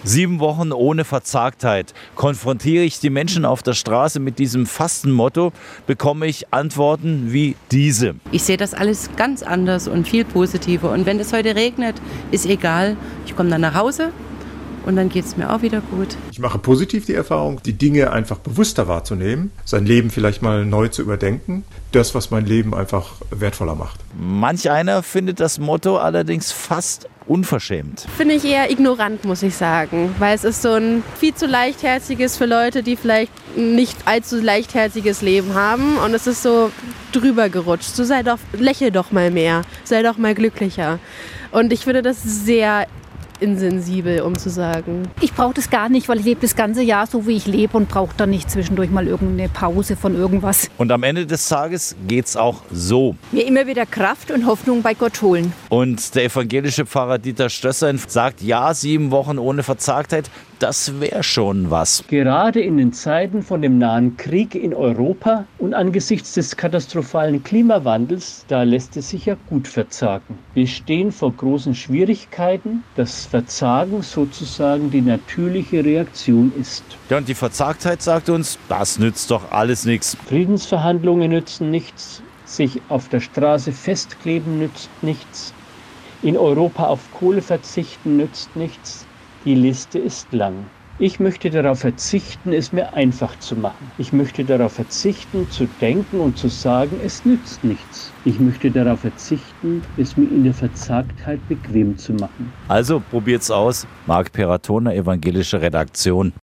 7 Wochen ohne Verzagtheit. Konfrontiere ich die Menschen auf der Straße mit diesem Fastenmotto, bekomme ich Antworten wie diese. Ich sehe das alles ganz anders und viel positiver. Und wenn es heute regnet, ist egal. Ich komme dann nach Hause und dann geht es mir auch wieder gut. Ich mache positiv die Erfahrung, die Dinge einfach bewusster wahrzunehmen, sein Leben vielleicht mal neu zu überdenken. Das, was mein Leben einfach wertvoller macht. Manch einer findet das Motto allerdings fast unverschämt. Finde ich eher ignorant, muss ich sagen. Weil es ist so ein viel zu leichtherziges für Leute, die vielleicht nicht allzu leichtherziges Leben haben. Und es ist so drüber gerutscht. So lächel doch mal mehr, sei doch mal glücklicher. Und ich finde das sehr insensibel, um zu sagen. Ich brauche das gar nicht, weil ich lebe das ganze Jahr so, wie ich lebe und brauche dann nicht zwischendurch mal irgendeine Pause von irgendwas. Und am Ende des Tages geht's auch so. Mir immer wieder Kraft und Hoffnung bei Gott holen. Und der evangelische Pfarrer Dieter Stösser sagt, ja, 7 Wochen ohne Verzagtheit, das wäre schon was. Gerade in den Zeiten von dem nahen Krieg in Europa und angesichts des katastrophalen Klimawandels, da lässt es sich ja gut verzagen. Wir stehen vor großen Schwierigkeiten, dass Verzagen sozusagen die natürliche Reaktion ist. Ja, und die Verzagtheit sagt uns, das nützt doch alles nichts. Friedensverhandlungen nützen nichts, sich auf der Straße festkleben nützt nichts, in Europa auf Kohle verzichten nützt nichts. Die Liste ist lang. Ich möchte darauf verzichten, es mir einfach zu machen. Ich möchte darauf verzichten, zu denken und zu sagen, es nützt nichts. Ich möchte darauf verzichten, es mir in der Verzagtheit bequem zu machen. Also probiert's aus. Marc Peratona, evangelische Redaktion.